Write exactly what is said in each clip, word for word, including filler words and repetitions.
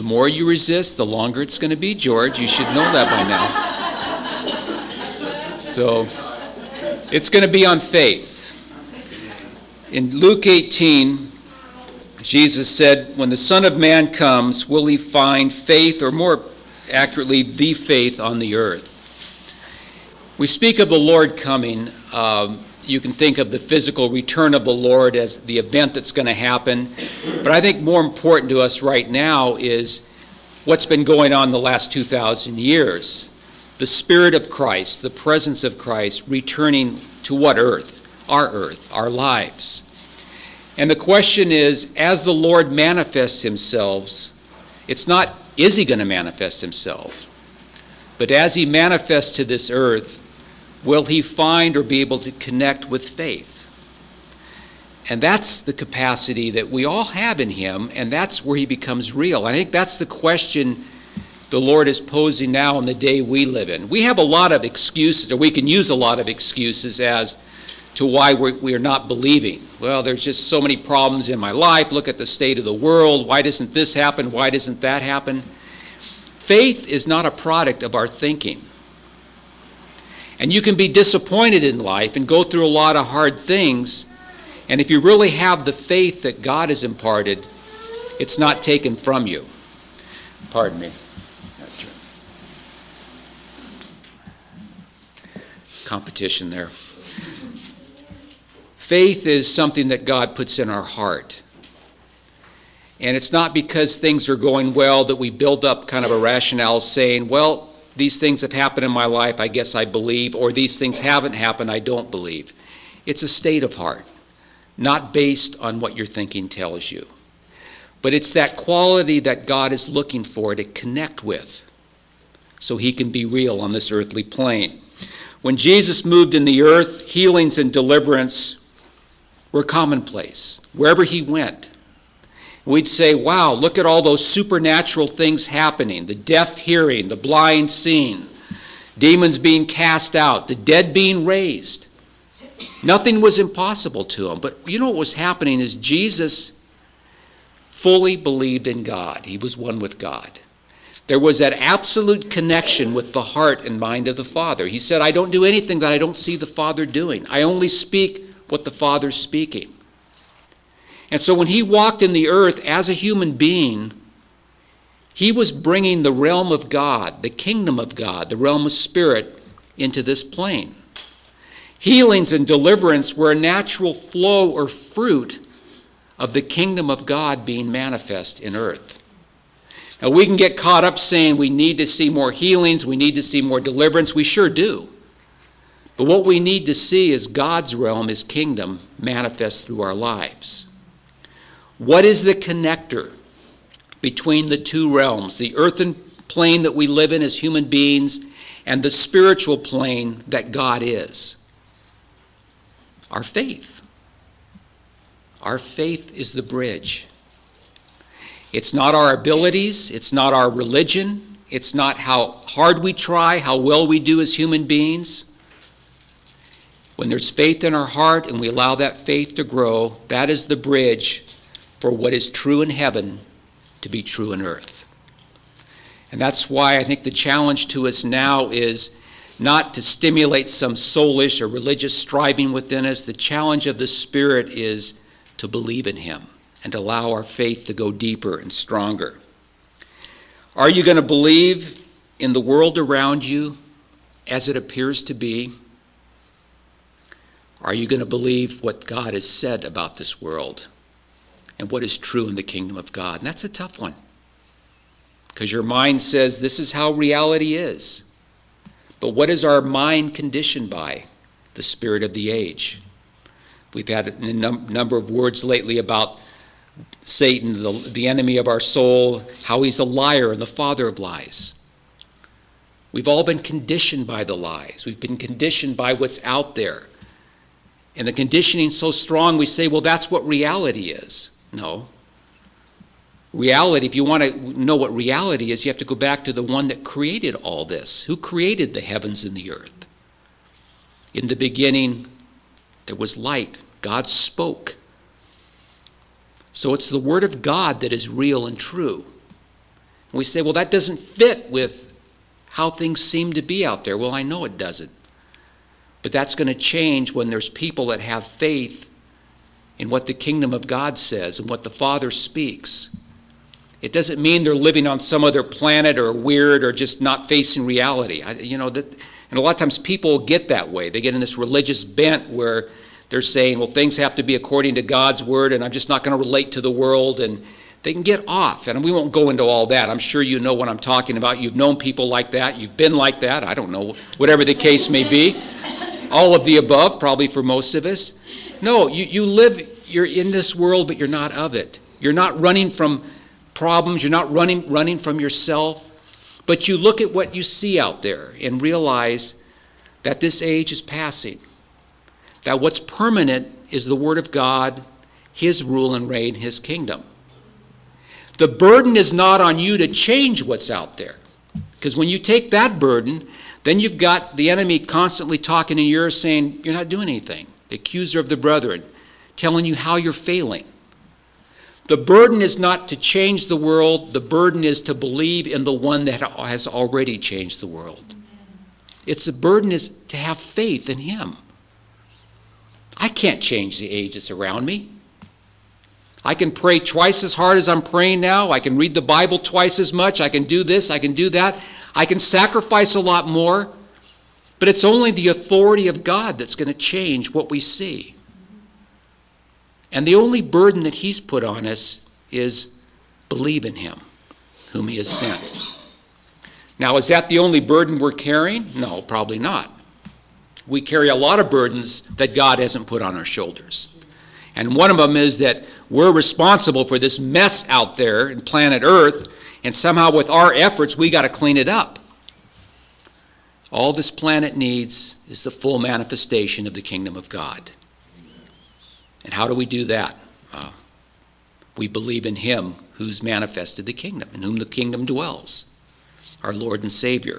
more you resist, the longer it's going to be, George. You should know that by now. So it's going to be on faith. In Luke eighteen, Jesus said, when the Son of Man comes, will he find faith, or more accurately, the faith on the earth? We speak of the Lord coming. Um, you can think of the physical return of the Lord as the event that's going to happen. But I think more important to us right now is what's been going on the last two thousand years. The Spirit of Christ, the presence of Christ, returning to what earth? Our earth, our lives. And the question is, as the Lord manifests himself, it's not, is he going to manifest himself? But as he manifests to this earth, will he find or be able to connect with faith? And that's the capacity that we all have in him, and that's where he becomes real. I think that's the question the Lord is posing now in the day we live in. We have a lot of excuses, or we can use a lot of excuses as to why we're, we're not believing. Well, there's just so many problems in my life. Look at the state of the world. Why doesn't this happen? Why doesn't that happen? Faith is not a product of our thinking. And you can be disappointed in life and go through a lot of hard things. And if you really have the faith that God has imparted, it's not taken from you. Pardon me. Competition there. Faith is something that God puts in our heart. And it's not because things are going well that we build up kind of a rationale saying, well, these things have happened in my life, I guess I believe, or these things haven't happened, I don't believe. It's a state of heart, not based on what your thinking tells you. But it's that quality that God is looking for to connect with so he can be real on this earthly plane. When Jesus moved in the earth, healings and deliverance were commonplace wherever he went. We'd say, wow, look at all those supernatural things happening. The deaf hearing, the blind seeing, demons being cast out, the dead being raised. Nothing was impossible to him. But you know what was happening is Jesus fully believed in God. He was one with God. There was that absolute connection with the heart and mind of the Father. He said, I don't do anything that I don't see the Father doing. I only speak what the Father's speaking. And so when he walked in the earth as a human being, he was bringing the realm of God, the kingdom of God, the realm of spirit, into this plane. Healings and deliverance were a natural flow or fruit of the kingdom of God being manifest in earth. Now we can get caught up saying we need to see more healings, we need to see more deliverance. We sure do. But what we need to see is God's realm, his kingdom, manifest through our lives. What is the connector between the two realms, the earthen plane that we live in as human beings and the spiritual plane that God is? Our faith. Our faith is the bridge. It's not our abilities, it's not our religion, it's not how hard we try, how well we do as human beings. When there's faith in our heart and we allow that faith to grow, that is the bridge for what is true in heaven to be true in earth. And that's why I think the challenge to us now is not to stimulate some soulish or religious striving within us. The challenge of the Spirit is to believe in him and allow our faith to go deeper and stronger. Are you going to believe in the world around you as it appears to be? Are you going to believe what God has said about this world and what is true in the kingdom of God? And that's a tough one, because your mind says this is how reality is. But what is our mind conditioned by? The spirit of the age. We've had a num- number of words lately about Satan, the, the enemy of our soul, how he's a liar and the father of lies. We've all been conditioned by the lies. We've been conditioned by what's out there. And the conditioning's so strong, we say, well, that's what reality is. No. Reality, if you want to know what reality is, you have to go back to the one that created all this. Who created the heavens and the earth? In the beginning, there was light. God spoke. So it's the word of God that is real and true. We say, well, that doesn't fit with how things seem to be out there. Well, I know it doesn't. But that's going to change when there's people that have faith in what the kingdom of God says and what the Father speaks. It doesn't mean they're living on some other planet or weird or just not facing reality. I, you know, that, and a lot of times people get that way. They get in this religious bent where they're saying, well, things have to be according to God's word, and I'm just not going to relate to the world, and they can get off. And we won't go into all that. I'm sure you know what I'm talking about. You've known people like that. You've been like that. I don't know, whatever the case may be. All of the above, probably for most of us. No, you, you live, you're in this world, but you're not of it. You're not running from problems. You're not running, running from yourself. But you look at what you see out there and realize that this age is passing. That what's permanent is the Word of God, His rule and reign, His kingdom. The burden is not on you to change what's out there. Because when you take that burden, then you've got the enemy constantly talking in your ear saying, you're not doing anything. The accuser of the brethren, telling you how you're failing. The burden is not to change the world. The burden is to believe in the one that has already changed the world. It's the burden is to have faith in Him. I can't change the age that's around me. I can pray twice as hard as I'm praying now. I can read the Bible twice as much. I can do this. I can do that. I can sacrifice a lot more. But it's only the authority of God that's going to change what we see. And the only burden that He's put on us is believe in Him, whom He has sent. Now, is that the only burden we're carrying? No, probably not. We carry a lot of burdens that God hasn't put on our shoulders. And one of them is that we're responsible for this mess out there in planet Earth, and somehow with our efforts, we got to clean it up. All this planet needs is the full manifestation of the kingdom of God. And how do we do that? Uh, we believe in Him who's manifested the kingdom, in whom the kingdom dwells, our Lord and Savior.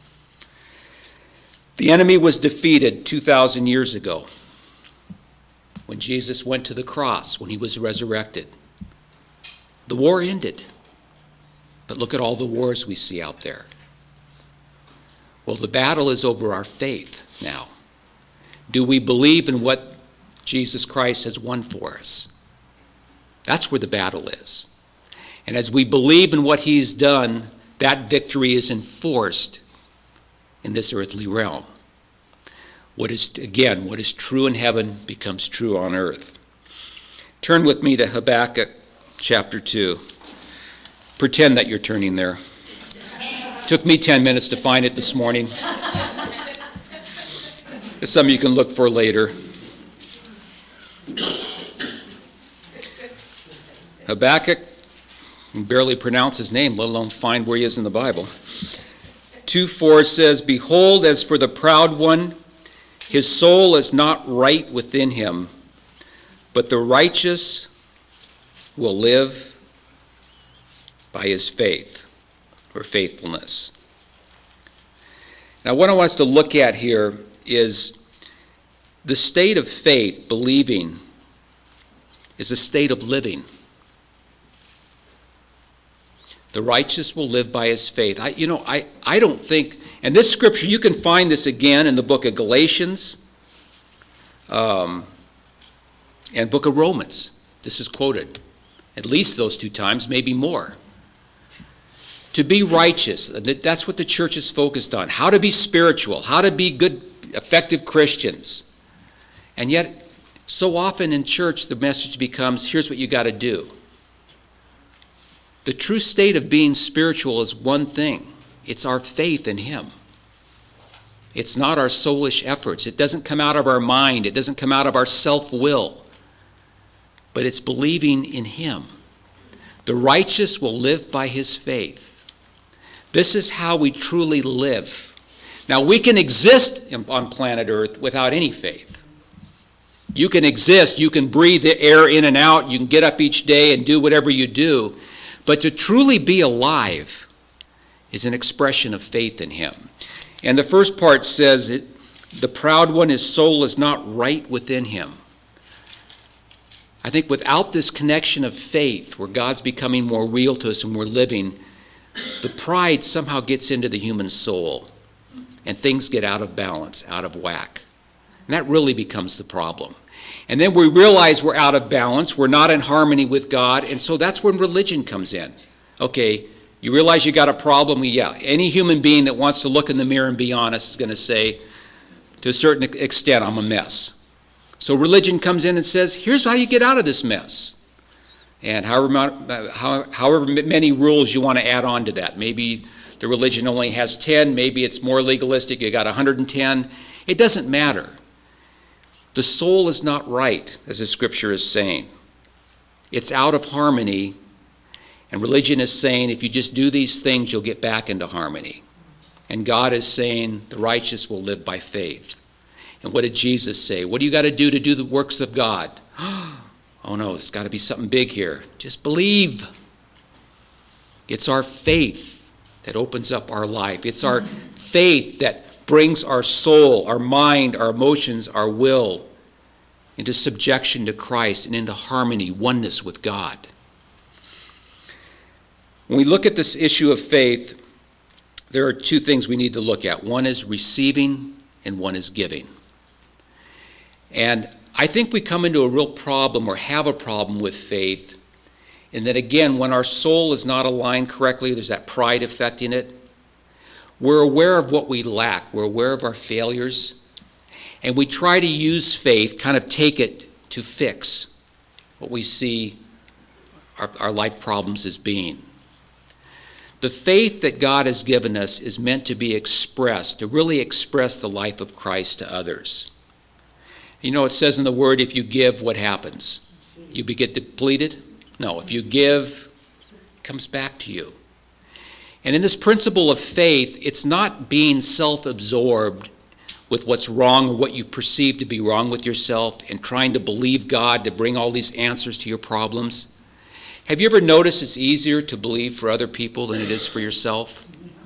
The enemy was defeated two thousand years ago when Jesus went to the cross, when He was resurrected. The war ended. But look at all the wars we see out there. Well, the battle is over our faith now. Do we believe in what Jesus Christ has won for us? That's where the battle is. And as we believe in what He's done, that victory is enforced in this earthly realm. What is, again, what is true in heaven becomes true on earth. Turn with me to Habakkuk chapter two. Pretend that you're turning there. It took me ten minutes to find it this morning. It's something you can look for later. Habakkuk, you can barely pronounce his name, let alone find where he is in the Bible. two four says, "Behold, as for the proud one, his soul is not right within him, but the righteous will live by his faith," or faithfulness. Now, what I want us to look at here is the state of faith, believing, is a state of living. The righteous will live by his faith. I, you know, I, I don't think, and this scripture, you can find this again in the book of Galatians um, and book of Romans. This is quoted at least those two times, maybe more. To be righteous, that's what the church is focused on. How to be spiritual, how to be good, effective Christians. And yet, so often in church, the message becomes, here's what you got to do. The true state of being spiritual is one thing. It's our faith in Him. It's not our soulish efforts. It doesn't come out of our mind. It doesn't come out of our self-will. But it's believing in Him. The righteous will live by his faith. This is how we truly live. Now, we can exist on planet Earth without any faith. You can exist. You can breathe the air in and out. You can get up each day and do whatever you do. But to truly be alive is an expression of faith in Him. And the first part says, it, the proud one, his soul is not right within him. I think without this connection of faith, where God's becoming more real to us and we're living, the pride somehow gets into the human soul, and things get out of balance, out of whack. And that really becomes the problem. And then we realize we're out of balance, we're not in harmony with God, and so that's when religion comes in. Okay, you realize you got a problem? Yeah, any human being that wants to look in the mirror and be honest is going to say, to a certain extent, I'm a mess. So religion comes in and says, here's how you get out of this mess. And however, however many rules you want to add on to that. Maybe the religion only has ten, maybe it's more legalistic, you got one hundred ten. It doesn't matter. The soul is not right, as the scripture is saying. It's out of harmony, and religion is saying if you just do these things, you'll get back into harmony. And God is saying the righteous will live by faith. And what did Jesus say? What do you got to do to do the works of God? Oh no, there's got to be something big here. Just believe. It's our faith that opens up our life. It's our faith that brings our soul, our mind, our emotions, our will into subjection to Christ and into harmony, oneness with God. When we look at this issue of faith, there are two things we need to look at. One is receiving and one is giving. And I think we come into a real problem or have a problem with faith in that, again, when our soul is not aligned correctly, there's that pride affecting it. We're aware of what we lack. We're aware of our failures. And we try to use faith, kind of take it to fix what we see our, our life problems as being. The faith that God has given us is meant to be expressed, to really express the life of Christ to others. You know, it says in the Word, if you give, what happens? You get depleted? No, if you give, it comes back to you. And in this principle of faith, it's not being self-absorbed with what's wrong or what you perceive to be wrong with yourself and trying to believe God to bring all these answers to your problems. Have you ever noticed it's easier to believe for other people than it is for yourself?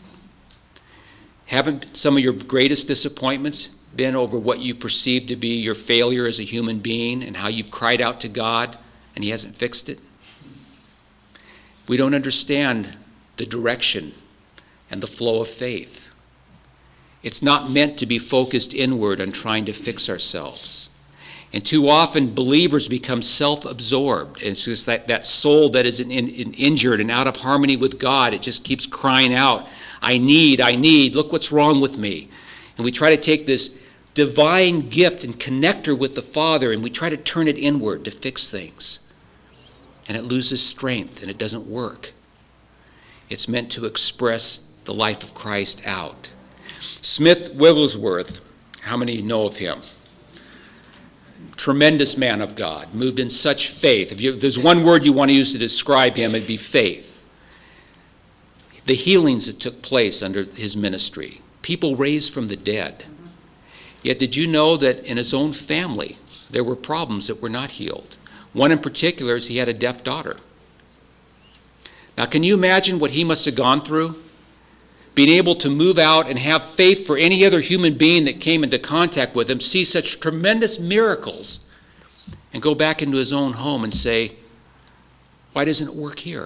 Haven't some of your greatest disappointments been over what you perceive to be your failure as a human being and how you've cried out to God and He hasn't fixed it? We don't understand the direction and the flow of faith. It's not meant to be focused inward on trying to fix ourselves. And too often believers become self-absorbed. And it's just that, that soul that is in, in, in injured and out of harmony with God, it just keeps crying out, I need, I need, look what's wrong with me. And we try to take this divine gift and connector with the Father and we try to turn it inward to fix things. And it loses strength and it doesn't work. It's meant to express the life of Christ out. Smith Wigglesworth, how many know of him? Tremendous man of God, moved in such faith. If, you, if there's one word you want to use to describe him, it'd be faith. The healings that took place under his ministry, people raised from the dead. Yet did you know that in his own family, there were problems that were not healed? One in particular is he had a deaf daughter. Now, can you imagine what he must have gone through? Being able to move out and have faith for any other human being that came into contact with him, see such tremendous miracles, and go back into his own home and say, why doesn't it work here?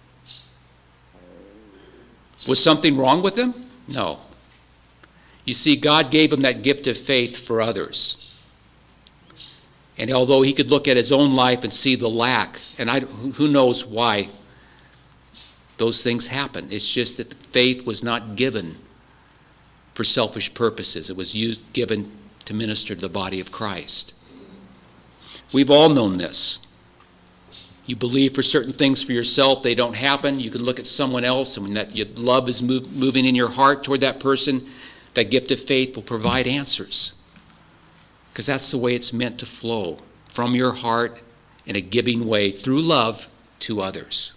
Was something wrong with him? No. You see, God gave him that gift of faith for others. And although he could look at his own life and see the lack, and I, who knows why those things happen. It's just that the faith was not given for selfish purposes. It was used, given to minister to the body of Christ. We've all known this. You believe for certain things for yourself, they don't happen. You can look at someone else, and when that your love is move, moving in your heart toward that person, that gift of faith will provide answers. Because that's the way it's meant to flow, from your heart in a giving way through love to others.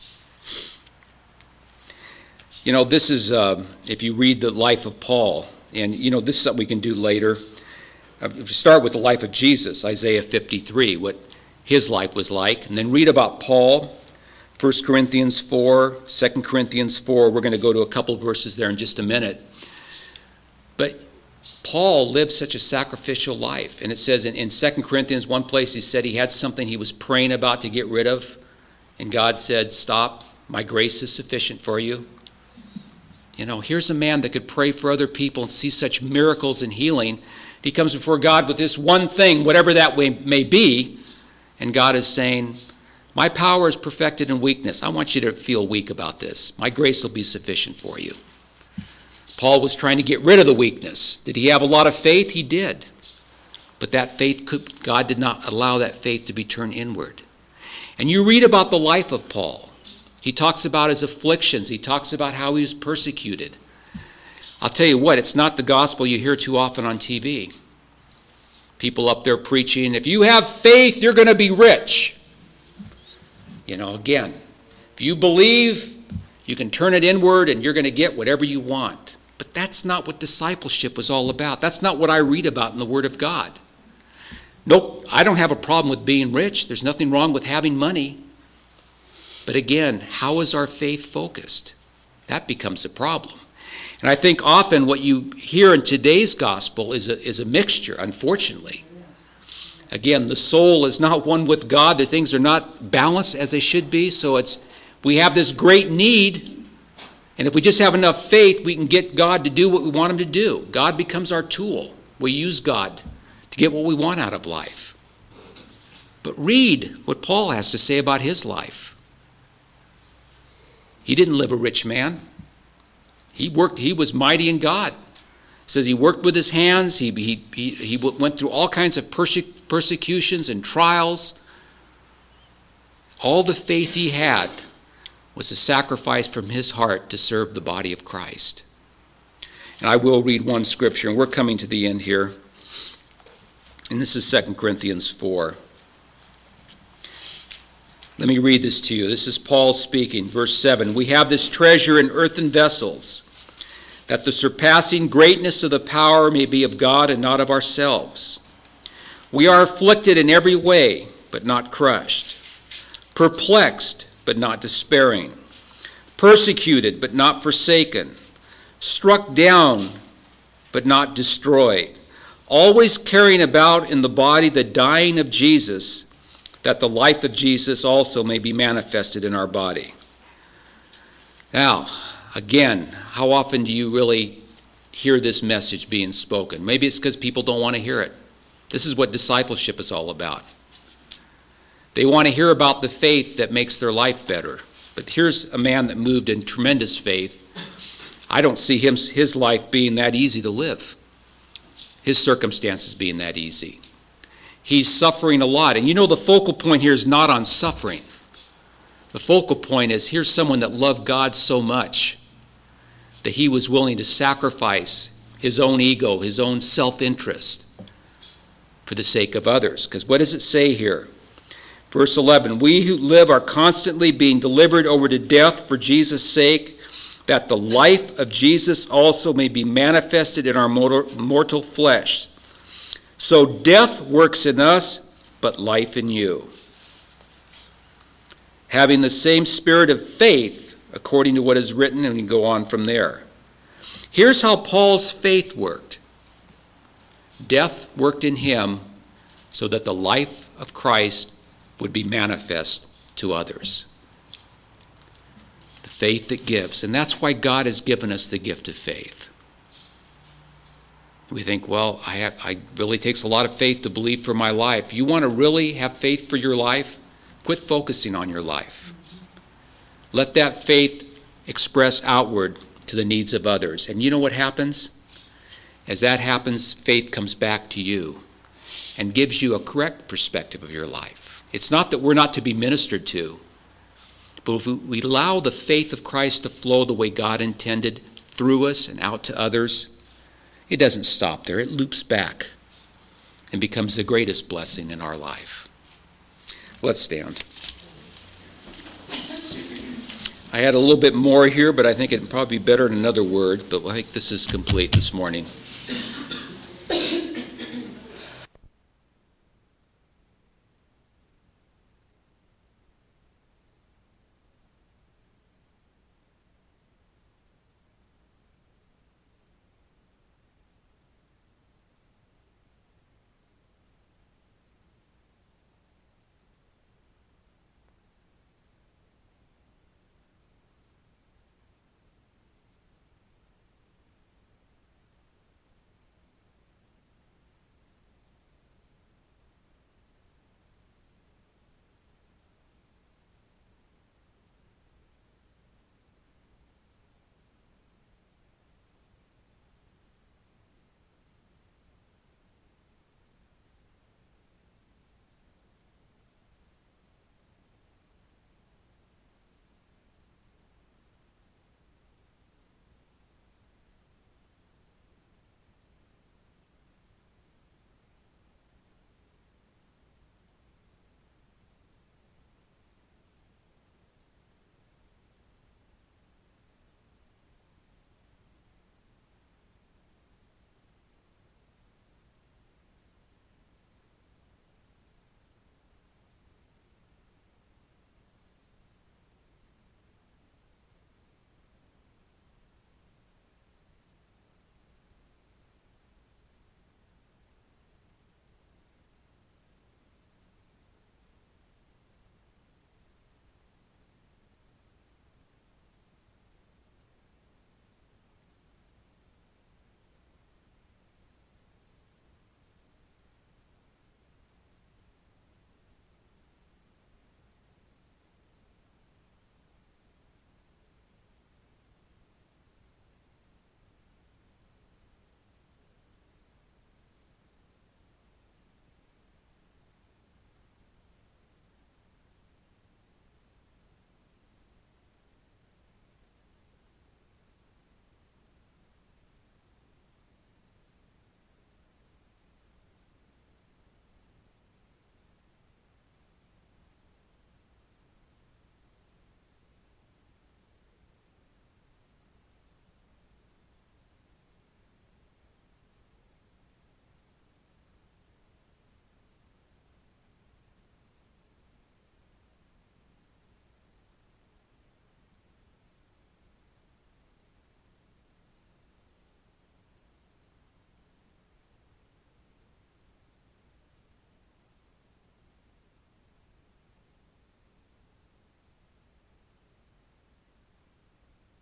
You know, this is, uh, if you read the life of Paul, and, you know, this is something we can do later. Uh, if you start with the life of Jesus, Isaiah fifty-three, what his life was like, and then read about Paul, First Corinthians four, Second Corinthians four. We're going to go to a couple verses there in just a minute. But Paul lived such a sacrificial life. And it says in, in Second Corinthians, one place he said he had something he was praying about to get rid of, and God said, stop, my grace is sufficient for you. You know, here's a man that could pray for other people and see such miracles and healing. He comes before God with this one thing, whatever that way may be, and God is saying, my power is perfected in weakness. I want you to feel weak about this. My grace will be sufficient for you. Paul was trying to get rid of the weakness. Did he have a lot of faith? He did. But that faith, could, God did not allow that faith to be turned inward. And you read about the life of Paul. He talks about his afflictions. He talks about how he was persecuted. I'll tell you what, it's not the gospel you hear too often on T V. People up there preaching, if you have faith, you're going to be rich. You know, again, if you believe, you can turn it inward and you're going to get whatever you want. But that's not what discipleship was all about. That's not what I read about in the Word of God. Nope, I don't have a problem with being rich. There's nothing wrong with having money. But again, how is our faith focused? That becomes a problem. And I think often what you hear in today's gospel is a, is a mixture, unfortunately. Again, the soul is not one with God. The things are not balanced as they should be. So it's we have this great need, and if we just have enough faith, we can get God to do what we want him to do. God becomes our tool. We use God to get what we want out of life. But read what Paul has to say about his life. He didn't live a rich man. He worked, he was mighty in God. It says he worked with his hands. He, he, he, he went through all kinds of perse- persecutions and trials. All the faith he had was a sacrifice from his heart to serve the body of Christ. And I will read one scripture, and we're coming to the end here. And this is Second Corinthians four. Let me read this to you. This is Paul speaking, verse seven. We have this treasure in earthen vessels, that the surpassing greatness of the power may be of God and not of ourselves. We are afflicted in every way, but not crushed, perplexed, but not despairing, persecuted, but not forsaken, struck down, but not destroyed, always carrying about in the body the dying of Jesus, that the life of Jesus also may be manifested in our body. Now, again, how often do you really hear this message being spoken? Maybe it's because people don't want to hear it. This is what discipleship is all about. They want to hear about the faith that makes their life better. But here's a man that moved in tremendous faith. I don't see him, his life being that easy to live. His circumstances being that easy. He's suffering a lot. And you know the focal point here is not on suffering. The focal point is here's someone that loved God so much that he was willing to sacrifice his own ego, his own self-interest for the sake of others. Because what does it say here? Verse eleven, we who live are constantly being delivered over to death for Jesus' sake, that the life of Jesus also may be manifested in our mortal flesh. So death works in us, but life in you. Having the same spirit of faith, according to what is written, and we can go on from there. Here's how Paul's faith worked. Death worked in him so that the life of Christ would be manifest to others. The faith that gives. And that's why God has given us the gift of faith. We think, well, I have, I really takes a lot of faith to believe for my life. You want to really have faith for your life? Quit focusing on your life. Let that faith express outward to the needs of others. And you know what happens? As that happens, faith comes back to you and gives you a correct perspective of your life. It's not that we're not to be ministered to, but if we allow the faith of Christ to flow the way God intended through us and out to others, it doesn't stop there. It loops back and becomes the greatest blessing in our life. Let's stand. I had a little bit more here, but I think it'd probably be better in another word, but I think this is complete this morning.